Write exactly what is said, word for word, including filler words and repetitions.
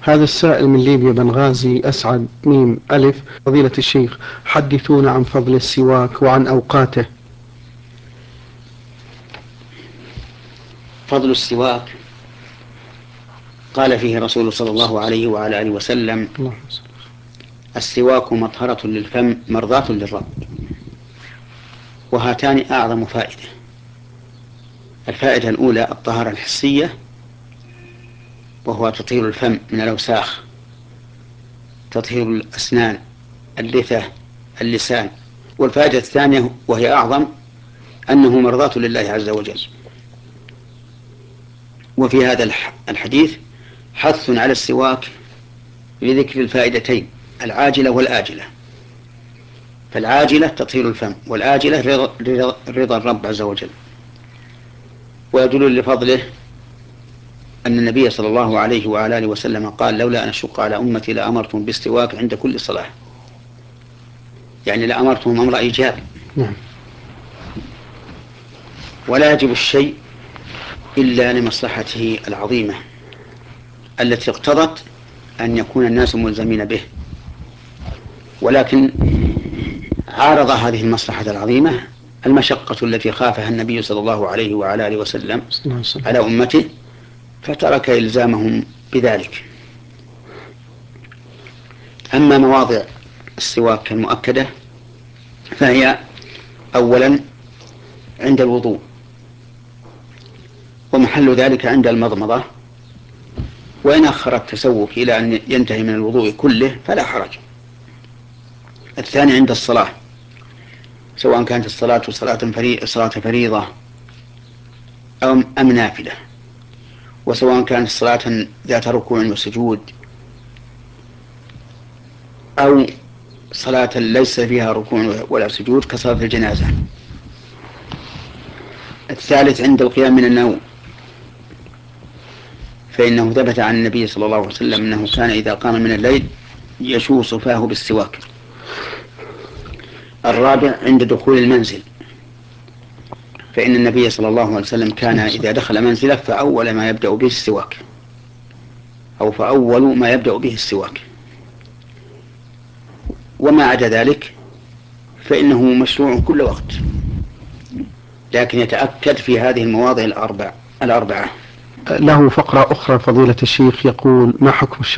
هذا السائل من ليبيا بنغازي أسعد ميم ألف: فضيلة الشيخ، حدثونا عن فضل السواك وعن أوقاته. فضل السواك قال فيه رسول صلى الله عليه وعلى آله وسلم: السواك مطهرة للفم مرضاة للرب. وهاتان أعظم فائدة. الفائدة الأولى الطهارة الحسية، وهو تطهير الفم من الأوساخ، تطهير الأسنان، اللثة، اللسان. والفائدة الثانية وهي أعظم أنه مرضاة لله عز وجل. وفي هذا الحديث حث على السواك لذكر الفائدتين العاجلة والآجلة. فالعاجلة تطهير الفم، والآجلة رضا, رضا الرب عز وجل. ويدل لفضله أن النبي صلى الله عليه وعلى آله وسلم قال: لولا أن أشق على أمتي لأمرتهم بالسواك عند كل صلاة. يعني لأمرتهم أمر إيجاب. ولا يجب الشيء إلا لمصلحته العظيمة التي اقتضت أن يكون الناس ملزمين به. ولكن عارض هذه المصلحة العظيمة المشقة التي خافها النبي صلى الله عليه وعلى آله وسلم على أمته، فترك إلزامهم بذلك. أما مواضع السواك المؤكدة فهي: أولا عند الوضوء، ومحل ذلك عند المضمضة، وإن أخر التسوك إلى أن ينتهي من الوضوء كله فلا حرج. الثاني عند الصلاة، سواء كانت الصلاة صلاة فريضة أو أم نافلة، وسواء كانت الصلاة ذات ركوع وسجود أو صلاة ليس فيها ركوع ولا سجود كصلاة الجنازة. الثالث عند القيام من النوم، فإنه ثبت عن النبي صلى الله عليه وسلم أنه كان إذا قام من الليل يشو صفاه بالسواك. الرابع عند دخول المنزل، فإن النبي صلى الله عليه وسلم كان إذا دخل منزله فأول ما يبدأ به السواك، أو فأول ما يبدأ به السواك. وما عدا ذلك فإنه مشروع كل وقت، لكن يتأكد في هذه المواضع الأربع الأربعة. له فقرة أخرى فضيلة الشيخ يقول: ما حكم